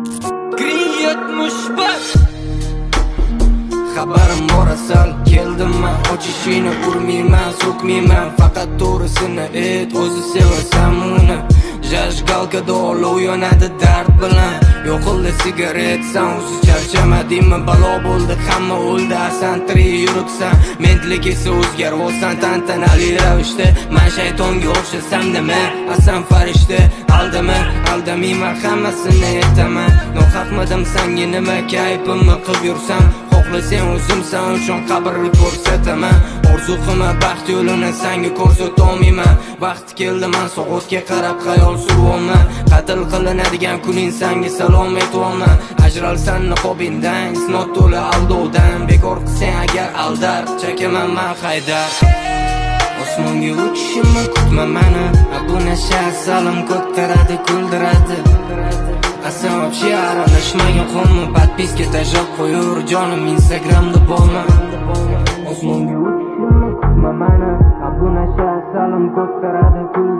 Green 75 Xabarim bor asal, keldim men ochishini urmayman, so'kmayman, faqat to'g'risini ayt, o'zi sevasan uni. Jajgalkada olov yonadi dard bilan, yo'qildi sigaret, san o'zi charchamadingmi, balo bo'ldi, hamma o'ldi, san tirik yuribsan, mentlik esa o'zgarvosan tantanali ravishda. Men shaytonga o'xshasam nima, asan farishta, aldamayman, hammasini aytaman. Nohaqmidim senga, nima kayfimni qilib yursam, xohlasang o'zim sen uchun qabrni ko'rsataman. Orzu qilma baxt yo'lini senga ko'rsatolmayman. Vaqti keldi men so'g'atga qarab xayol surolman. Qatl qilinadigan kuning senga salom aytolman. Ajralsan niqobingdan, isnot to'la aldovdan, bekor qilsang agar aldar, chekaman men haydar. Osmonga uchishimni kutma meni, bu nasha salim ko'taradi, kuldiradi. Asam вообще aralashmagan qonmi, подписка tajab qo'yur, jonim Instagramda bo'lma. Osmonga uchishimni kutma meni, bu nasha salim ko'taradi,